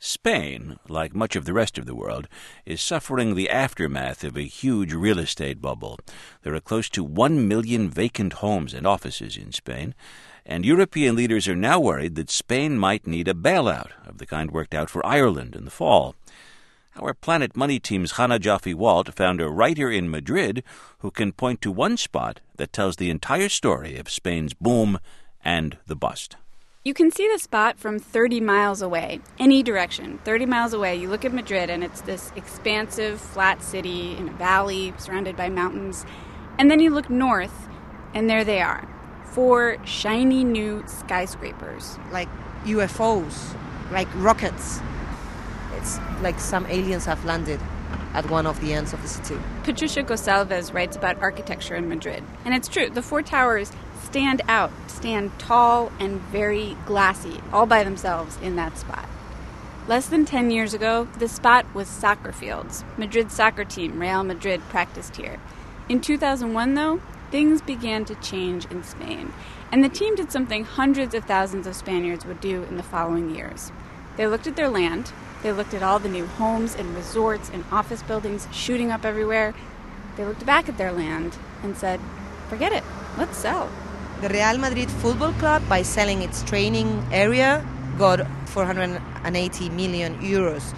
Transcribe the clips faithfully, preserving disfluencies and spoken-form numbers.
Spain, like much of the rest of the world, is suffering the aftermath of a huge real estate bubble. There are close to one million vacant homes and offices in Spain, and European leaders are now worried that Spain might need a bailout of the kind worked out for Ireland in the fall. Our Planet Money team's Chana Joffe-Walt found a writer in Madrid who can point to one spot that tells the entire story of Spain's boom and the bust. You can see the spot from thirty miles away, any direction. thirty miles away, you look at Madrid, and it's this expansive, flat city in a valley surrounded by mountains. And then you look north, and there they are, four shiny new skyscrapers. Like U F Os, like rockets. It's like some aliens have landed at one of the ends of the city. Patricia Gonçalves writes about architecture in Madrid. And it's true, the four towers stand out, stand tall and very glassy, all by themselves in that spot. Less than ten years ago, this spot was soccer fields. Madrid's soccer team, Real Madrid, practiced here. In two thousand one, though, things began to change in Spain, and the team did something hundreds of thousands of Spaniards would do in the following years. They looked at their land, they looked at all the new homes and resorts and office buildings shooting up everywhere. They looked back at their land and said, forget it, let's sell. The Real Madrid Football Club, by selling its training area, got four hundred eighty million euros.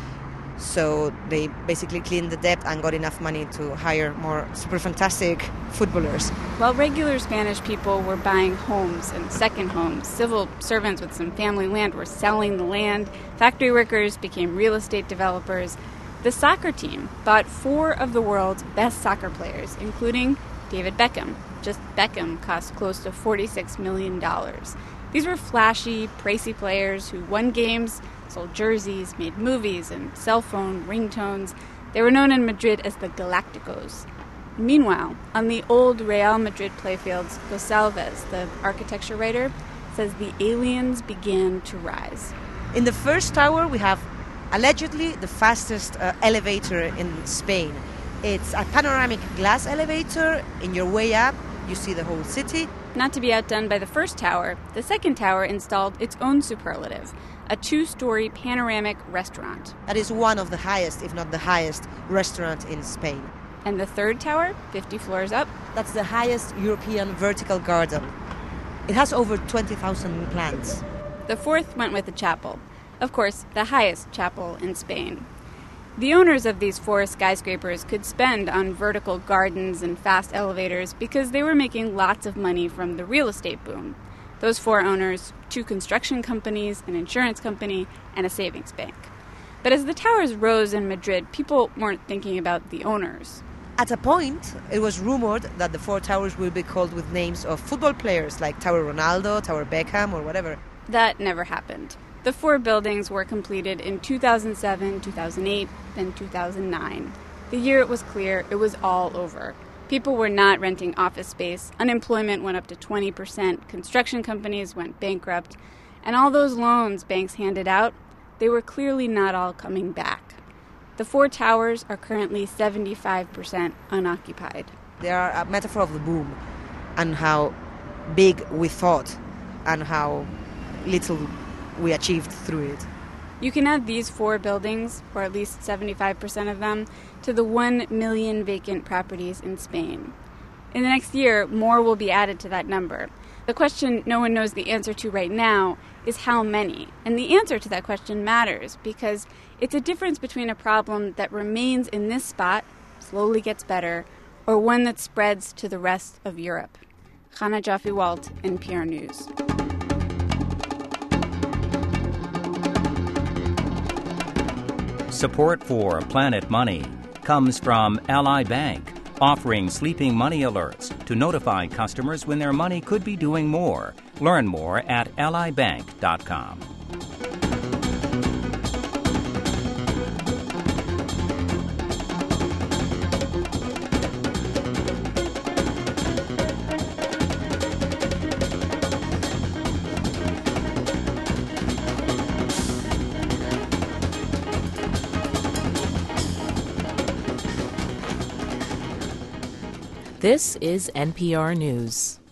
So they basically cleaned the debt and got enough money to hire more super fantastic footballers. While regular Spanish people were buying homes and second homes, civil servants with some family land were selling the land, factory workers became real estate developers. The soccer team bought four of the world's best soccer players, including David Beckham. Just Beckham cost close to forty-six million dollars. These were flashy, pricey players who won games, sold jerseys, made movies, and cell phone ringtones. They were known in Madrid as the Galacticos. Meanwhile, on the old Real Madrid playfields, Gonçalves, the architecture writer, says the aliens began to rise. In the first tower, we have allegedly the fastest uh, elevator in Spain. It's a panoramic glass elevator. In your way up, you see the whole city. Not to be outdone by the first tower, the second tower installed its own superlative, a two-story panoramic restaurant. That is one of the highest, if not the highest, restaurant in Spain. And the third tower, fifty floors up? That's the highest European vertical garden. It has over twenty thousand plants. The fourth went with the chapel. Of course, the highest chapel in Spain. The owners of these four skyscrapers could spend on vertical gardens and fast elevators because they were making lots of money from the real estate boom. Those four owners, two construction companies, an insurance company, and a savings bank. But as the towers rose in Madrid, people weren't thinking about the owners. At a point, it was rumored that the four towers will be called with names of football players like Tower Ronaldo, Tower Beckham, or whatever. That never happened. The four buildings were completed in two thousand seven, two thousand eight, then two thousand nine. The year it was clear it was all over. People were not renting office space, unemployment went up to twenty percent, construction companies went bankrupt, and all those loans banks handed out, they were clearly not all coming back. The four towers are currently seventy-five percent unoccupied. They are a metaphor of the boom and how big we thought and how little we achieved through it. You can add these four buildings, or at least seventy-five percent of them, to the one million vacant properties in Spain. In the next year, more will be added to that number. The question no one knows the answer to right now is how many. And the answer to that question matters because it's a difference between a problem that remains in this spot, slowly gets better, or one that spreads to the rest of Europe. Chana Joffe-Walt, N P R News. Support for Planet Money comes from Ally Bank, offering sleeping money alerts to notify customers when their money could be doing more. Learn more at ally bank dot com. This is N P R News.